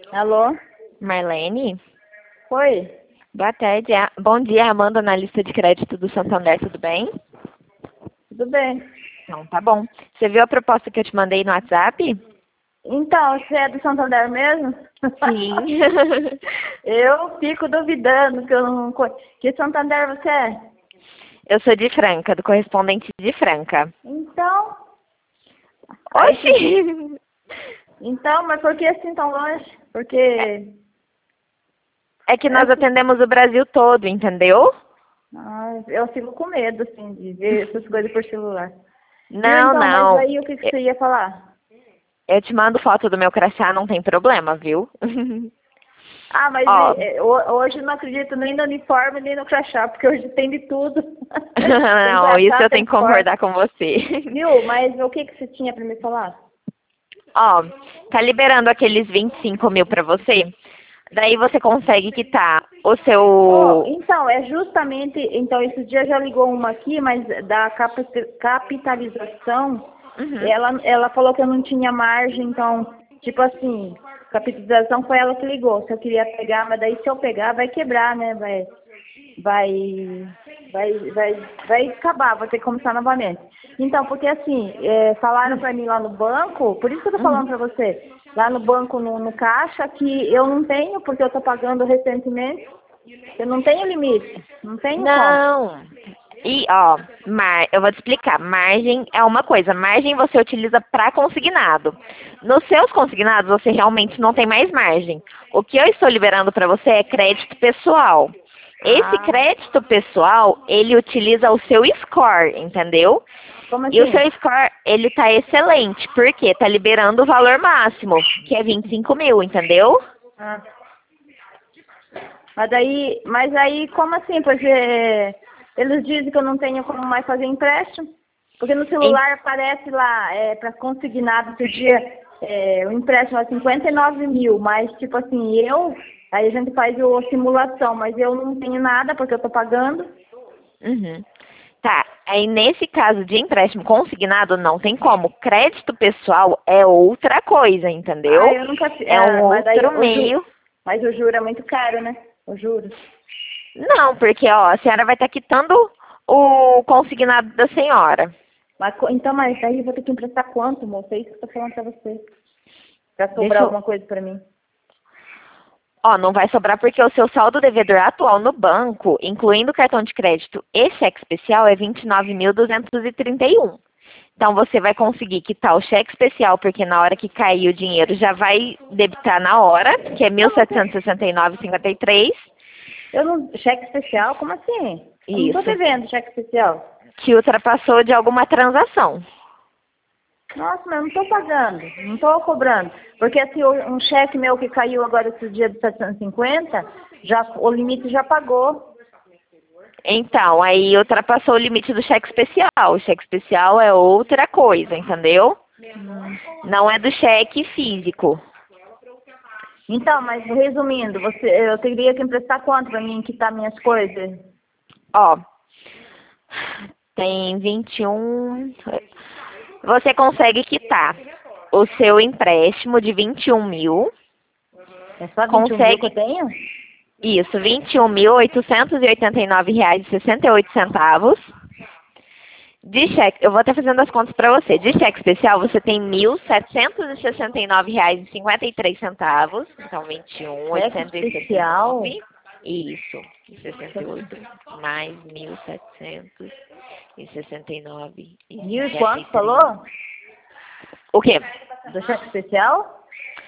Alô? Marlene? Oi? Boa tarde. Bom dia, Amanda, analista de crédito do Santander, tudo bem? Tudo bem? Então, tá bom. Você viu a proposta que eu te mandei no WhatsApp? Então, você é do Santander mesmo? Sim. Eu fico duvidando que eu não... Que Santander você é? Eu sou de Franca, do correspondente de Franca. Então... Aí que... Oxi! Então, mas por que assim tão longe? Porque... É que nós atendemos o Brasil todo, entendeu? Eu fico com medo, assim, de ver essas coisas por celular. Viu, Não, então, mas não. aí o que você ia falar? Eu te mando foto do meu crachá, não tem problema, viu? Ah, mas Ó, hoje eu não acredito nem no uniforme, nem no crachá, porque hoje tem de tudo. Tem não, isso crachá, eu tem tenho que uniforme. concordar com você. Viu? Mas o que você tinha para me falar? Ó, tá liberando aqueles 25 mil pra você? Daí você consegue quitar o Oh, seu... então, é justamente, então, esse dia já ligou uma aqui, mas da capitalização, Uhum. ela falou que eu não tinha margem, então, tipo assim, capitalização foi ela que ligou, se eu queria pegar, mas daí se eu pegar vai quebrar, né, vai, vai acabar, vou ter que começar novamente. Então, porque assim, falaram pra mim lá no banco, por isso que eu tô falando Uhum. pra você, lá no banco, no caixa, que eu não tenho, porque eu tô pagando recentemente, eu não tenho limite, não tenho como. Não. E, ó, eu vou te explicar. Margem é uma coisa. Margem você utiliza para consignado. Nos seus consignados, você realmente não tem mais margem. O que eu estou liberando para você é crédito pessoal. Esse Ah, crédito pessoal, ele utiliza o seu score, entendeu? como E o assim? seu score, ele tá excelente, porque tá liberando o valor máximo, que é 25 mil, entendeu? Ah, mas aí, como assim? Porque eles dizem que eu não tenho como mais fazer empréstimo. Porque no Em- celular aparece lá, para consignado esse dia, o empréstimo é 59 mil, mas tipo assim, aí a gente faz a simulação, mas eu não tenho nada porque eu tô pagando. Uhum. Tá, aí nesse caso de empréstimo consignado não tem como. Crédito pessoal é outra coisa, Ah, entendeu? eu nunca, É um mas daí outro meio. mas o juro é muito caro, né? O juro. Não, porque ó, a senhora vai estar quitando o consignado da senhora. Então, mas daí eu vou ter que emprestar quanto, moça? É isso que eu tô falando pra você. Pra sobrar Deixa eu. alguma coisa pra mim. Ó, não vai sobrar porque o seu saldo devedor atual no banco, incluindo cartão de crédito e cheque especial, é 29.231. Então você vai conseguir quitar o cheque especial, porque na hora que cair o dinheiro já vai debitar na hora, que é Eu mil não setecentos tenho. e sessenta e nove e cinquenta e três. Eu não. Cheque especial? Como assim? Eu não tô Isso. devendo cheque especial. Que ultrapassou de alguma transação. Nossa, mas eu não tô pagando. Não tô cobrando. Porque assim, um cheque meu que caiu agora esse dia de 750, o limite já pagou. Então, aí ultrapassou o limite do cheque especial. O cheque especial é outra coisa, entendeu? Hum. Não é do cheque físico. Então, mas resumindo, eu teria que emprestar quanto pra mim quitar minhas coisas? Ó, tem 21. Você consegue quitar o seu empréstimo de 21 mil. É só 21 mil que eu Consegue tenho? isso, R$ 21.889,68. De cheque, eu vou até fazendo as contas para você. De cheque especial, você tem R$ 1.769,53. Então, Cheque especial? 21.869. Isso. E 68 mais 1.769 e Mil e cinquenta e quanto três. falou? O quê? Do cheque especial?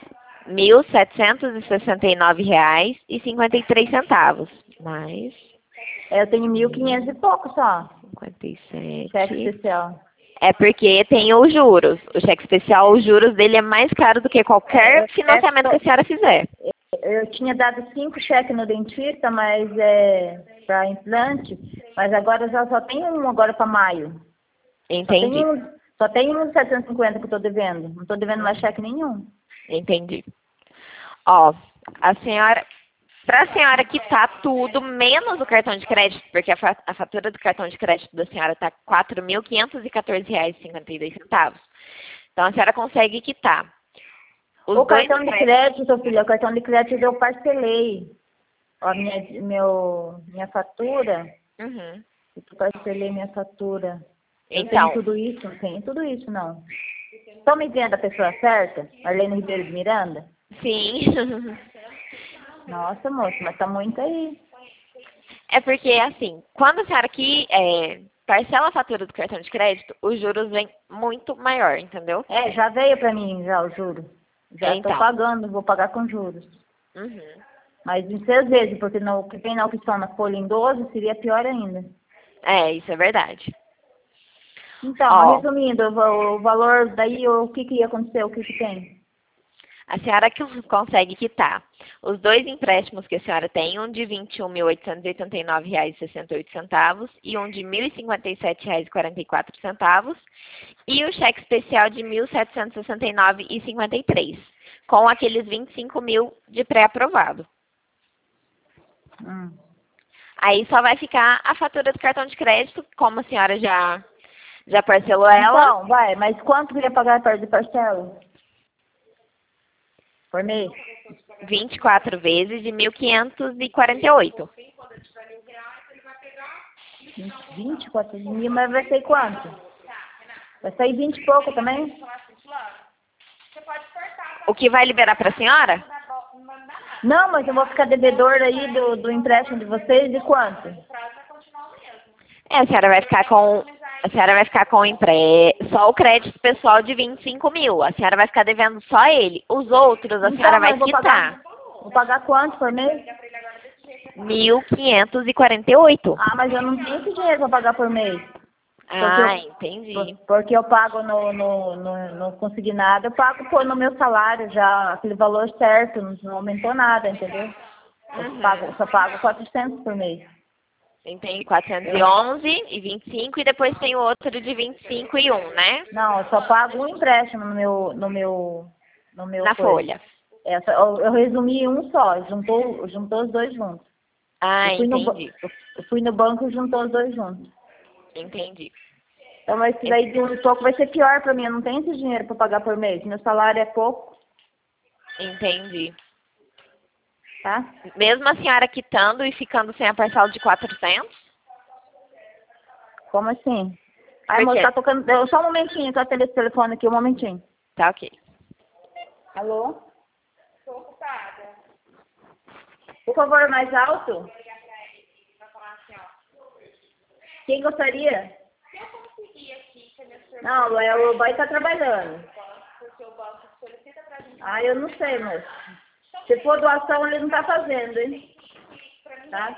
R$ 1.799,53. Mais Eu tenho 1.500 e pouco só. 57. Cheque especial. É porque tem os juros. O cheque especial, os juros dele é mais caro do que qualquer financiamento que a senhora fizer. Eu tinha dado 5 cheques no dentista, mas para implante, mas agora já só tem um agora para maio. Só tem Entendi. um, só tem um de 750 que eu estou devendo. Não estou devendo mais cheque nenhum. Entendi. Ó, a senhora, para a senhora quitar tudo, menos o cartão de crédito, porque a fatura do cartão de crédito da senhora está R$ 4.514,52. Então, a senhora consegue quitar O cartão de crédito, filha, o cartão de crédito eu parcelei. A minha fatura. Uhum. Eu parcelei minha fatura. Eu Então. tenho tudo isso? Não tenho tudo isso, não. Estão me vendo a pessoa certa? Marlene Ribeiro de Miranda? Sim. Nossa, moça, mas tá muito aí. É porque, assim, quando a senhora aqui parcela a fatura do cartão de crédito, os juros vêm muito maior, entendeu? Já veio pra mim já o juro. Já tô Então. pagando, vou pagar com juros. Uhum. Mas em 6 vezes, porque o que tem na opção na folha em 12 seria pior ainda. Isso é verdade. Então, mas Ó, resumindo, o valor daí, o que ia acontecer, o que tem? a senhora que consegue quitar os dois empréstimos que a senhora tem, um de R$ 21.889,68 e um de R$ 1.057,44 e o cheque especial de R$ 1.769,53, com aqueles 25 mil de pré-aprovado. Aí só vai ficar a fatura do cartão de crédito, como a senhora já parcelou ela. Então, mas quanto queria pagar de parcela? Por mês? 24 vezes de 1.548. 24 mil, mas vai sair quanto? Vai sair 20 e pouco também? O que vai liberar para a senhora? Não, mas eu vou ficar devedor aí do empréstimo de vocês de quanto? A senhora vai ficar com só o crédito pessoal de 25 mil. A senhora vai ficar devendo só ele. Os outros a senhora vai quitar. Vou pagar quanto por mês? 1.548. Ah, mas eu não tenho esse dinheiro para pagar por mês. Entendi. Porque eu pago no consignado, eu pago no meu salário já, aquele valor certo, não aumentou nada, entendeu? Eu só pago 400 por mês. Entendi, 411,25 e depois tem o outro de 25 e 1, né? Não, eu só pago um empréstimo no meu Na folha. Eu resumi um só, juntou os dois juntos. Entendi. Eu fui no banco e juntou os dois juntos. Entendi. Então, mas isso daí de um pouco vai ser pior para mim. Eu não tenho esse dinheiro para pagar por mês. Meu salário é pouco. Entendi. Tá? Mesmo a senhora quitando e ficando sem a parcela de 400? Como assim? Ai, moço, tá tocando. Só um momentinho, tá tendo esse telefone aqui, um momentinho. Tá ok. Alô? Estou ocupada. Por favor, mais alto. Quem gostaria? Não, o boy tá trabalhando. Eu não sei, moço. Se for doação, ele não tá fazendo, hein? Tá?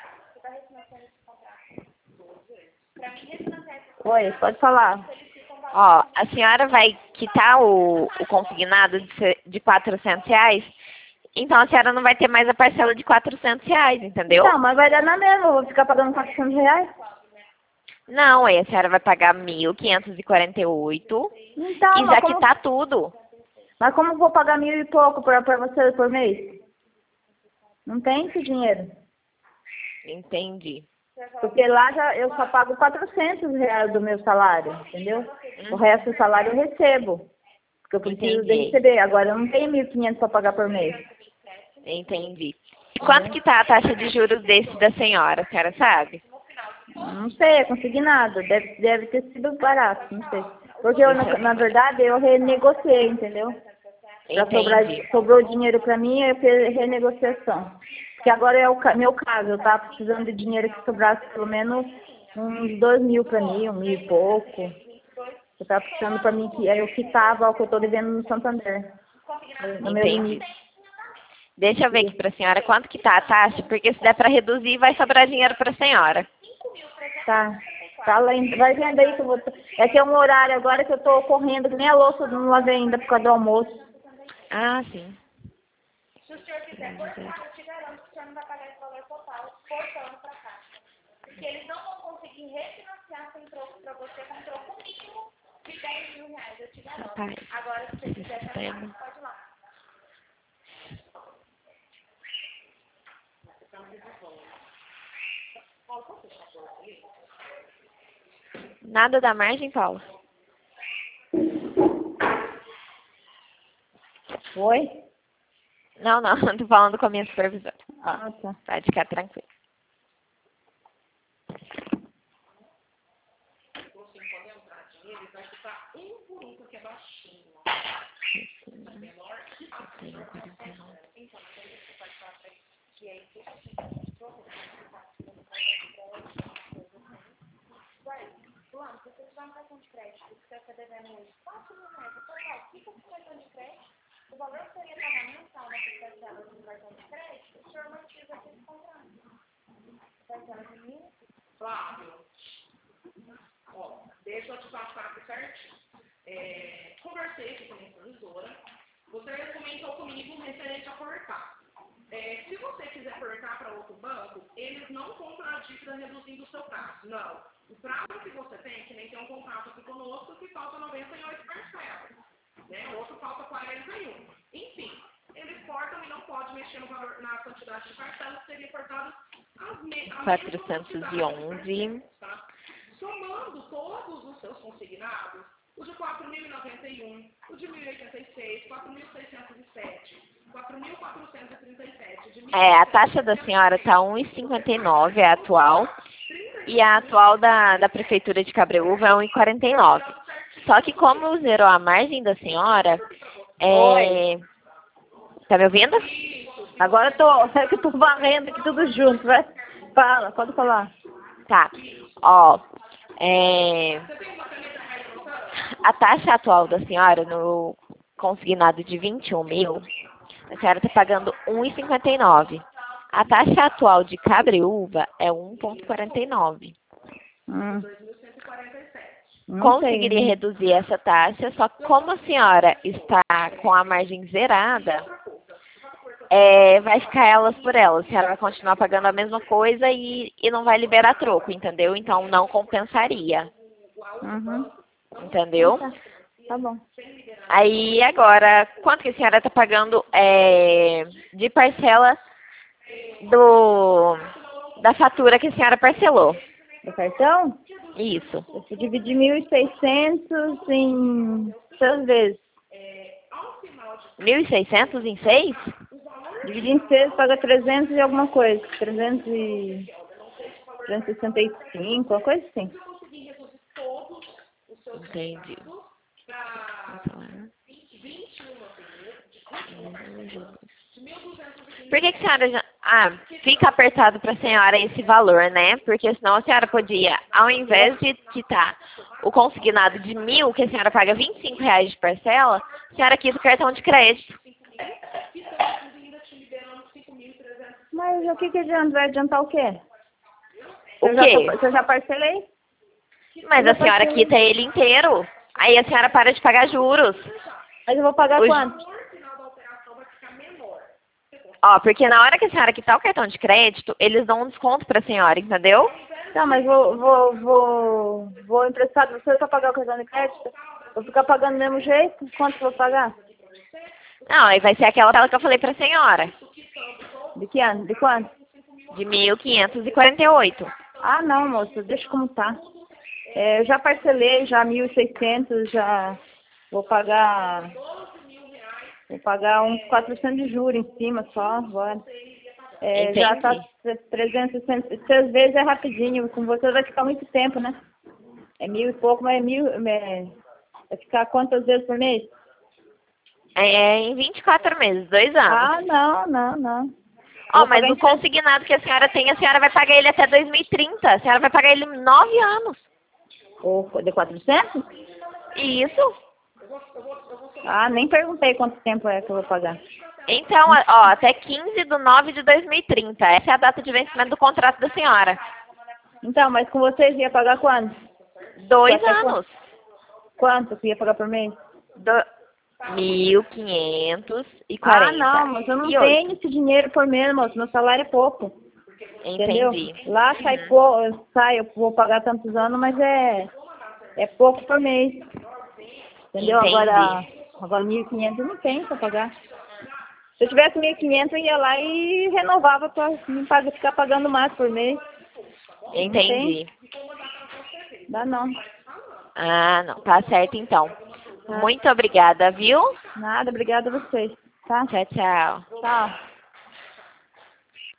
Oi, pode falar. Ó, a senhora vai quitar o consignado de R$ 400, então a senhora não vai ter mais a parcela de R$ 400, entendeu? Não, mas vai dar na mesma, eu vou ficar pagando R$ 400. Não, aí a senhora vai pagar 1.548 então, e já quitar tudo. Mas como eu vou pagar 1.000 e pouco para você por mês? Não tem esse dinheiro. Entendi. Porque lá eu só pago R$ 400 do meu salário, entendeu? O resto do salário eu recebo. Porque eu preciso de receber. Agora eu não tenho 1.500 para pagar por mês. Entendi. E quanto que tá a taxa de juros desse da senhora, a senhora sabe? Não sei, é consignado. Deve ter sido barato, não sei. Porque na verdade eu renegociei, entendeu? Sobrou dinheiro para mim, eu fiz renegociação. Porque agora é o meu caso, eu estava precisando de dinheiro que sobrasse pelo menos uns 2.000 para mim, 1.000 e pouco. Eu estava precisando para mim que eu quitava o que eu estou devendo no Santander. No meu limite. Deixa eu ver aqui para a senhora quanto que tá a taxa, porque se der para reduzir, vai sobrar dinheiro para a senhora. Tá. Vai vendo aí que eu vou. É que é um horário agora que eu estou correndo, que nem a louça não lavei ainda por causa do almoço. Sim. Se o senhor quiser cortar, eu te garanto que o senhor não vai pagar esse valor total cortando para cá. Porque eles não vão conseguir refinanciar sem troco para você com troco mínimo de R$ 10.000, eu te garanto. Agora, se você quiser, pode ir lá. Nada da margem, Paula? Oi? Não, não, tô falando com a minha supervisora. Ah, tá. Pode ficar tranquilo. Fulano, se você tiver um cartão de crédito que você está devendo hoje 4 mil reais, eu falei, ó, fica com o cartão de crédito, o valor que você ia pagar mensal nessas parcelas do cartão de crédito, o senhor manteve aquele contrato. Parcela de 1.000. Flávio, ó, deixa eu te passar aqui certinho. Conversei aqui com a minha supervisora. Você comentou comigo referente a portar. Se você quiser portar para outro banco, eles não compram a dívida reduzindo o seu prazo. Não. O prazo que você tem, que nem tem um contrato aqui conosco, que falta 98 parcelas. Né? O outro falta 41. Enfim, eles cortam e não pode mexer no valor, na quantidade de parcelas que seriam cortadas as 411. Tá? Somando todos os seus consignados, o de 4.091, o de 1.086, 4.607, 4.437. De A taxa da senhora tá 1,59, é a atual. E a atual da Prefeitura de Cabreúva é 1,49. Só que como zerou a margem da senhora, tá me ouvindo? Agora é que eu tô varrendo aqui tudo junto, vai. Fala, pode falar. Tá. Ó, a taxa atual da senhora no consignado de 21 mil, a senhora está pagando 1,59. A taxa atual de Cabreúva é 1,49. Conseguiria reduzir essa taxa, só que como a senhora está com a margem zerada, vai ficar elas por elas. A senhora vai continuar pagando a mesma coisa e não vai liberar troco, entendeu? Então não compensaria. Entendeu? Tá bom. Aí agora, quanto que a senhora está pagando de parcela da fatura que a senhora parcelou? Do cartão? Isso. Eu dividi 1.600 em 6 vezes. 1.600 em 6? Dividi em 6, paga 300 e alguma coisa. 365, uma coisa assim. Entendi. Por que a senhora já... fica apertado para a senhora esse valor, né? Porque senão a senhora podia, ao invés de quitar o consignado de 1.000, que a senhora paga R$25 de parcela, a senhora quita o cartão de crédito. Mas o que adianta? Vai adiantar o quê? O quê? Eu já parcelei. Mas a senhora quita ele inteiro. Aí a senhora para de pagar juros. Mas eu vou pagar quanto? Ó, porque na hora que a senhora quitar o cartão de crédito, eles dão um desconto pra senhora, entendeu? Tá, mas vou emprestar pra você pra pagar o cartão de crédito? Vou ficar pagando do mesmo jeito? Quanto eu vou pagar? Não, aí vai ser aquela tela que eu falei pra senhora. De que ano? De quanto? De 1.548. Ah, não, moça, deixa como tá. Eu já parcelei, já 1.600, já vou pagar uns 400 de juros em cima só agora. Já tá 360, 6 vezes é rapidinho, com você vai ficar muito tempo, né? É 1.000 e pouco, mas vai ficar quantas vezes por mês? Em 24 meses, 2 anos. Ah, não. Ó, mas o consignado que a senhora tem, a senhora vai pagar ele até 2030. A senhora vai pagar ele 9 anos. De 400? Isso. Ah, nem perguntei quanto tempo é que eu vou pagar. Então, ó, até 15/9/2030. Essa é a data de vencimento do contrato da senhora. Então, mas com vocês ia pagar quando? 2 anos. Quanto que ia pagar por mês? 1.540. Ah, não, mas eu não tenho esse dinheiro por mês, moço. Meu salário é pouco. Entendeu? Entendi. Lá eu vou pagar tantos anos, mas é pouco por mês. Entendeu? Entendi. Agora 1.500 eu não tenho pra pagar. Se eu tivesse 1.500 eu ia lá e renovava pra não ficar pagando mais por mês. Entendi. Dá não. Ah, não. Tá certo então. Muito obrigada, viu? Nada, obrigada a vocês. Tá? Tchau, tchau. Tchau.